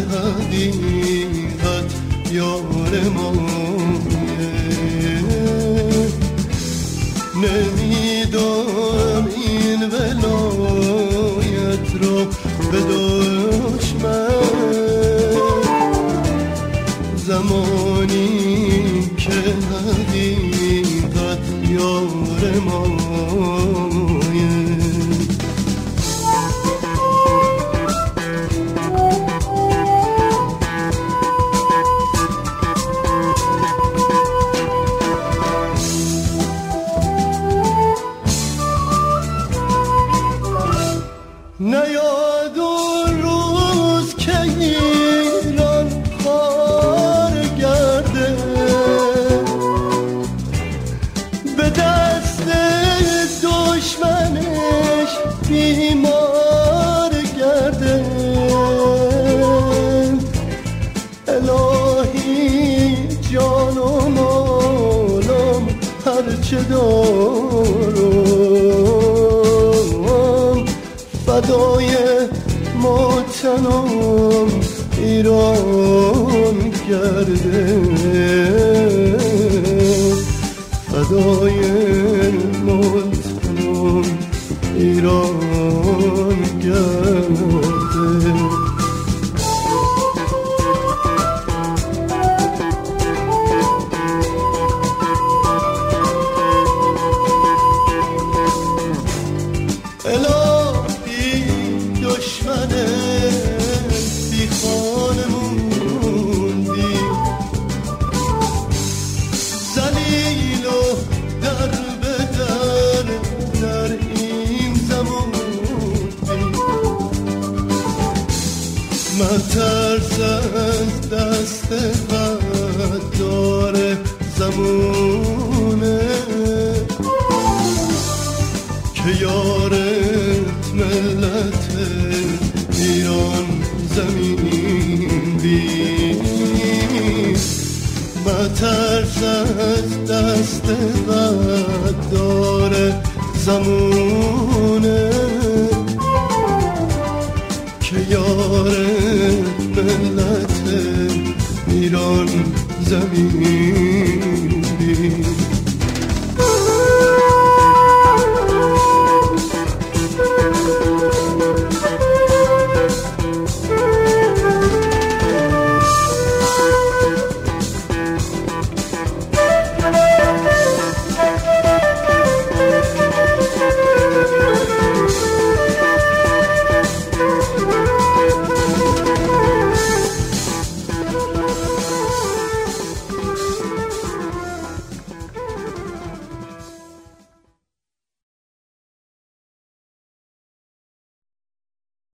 حقیقت یار مایه نمیدم این ولایت رو به دشمن زمانی که حقیقت یار مایه نیاد اون روز که ایران خار گرده به دست دشمنش بیمار گرده الهی جان و مالم هرچه دارم فدای موطنم ایران کرده فدای موطنم ایران کرده ترس از دست غدار زمونه که یارت ملت ایران زمین بیست ترس از دست غدار زمونه که یارت ملت ایران زمین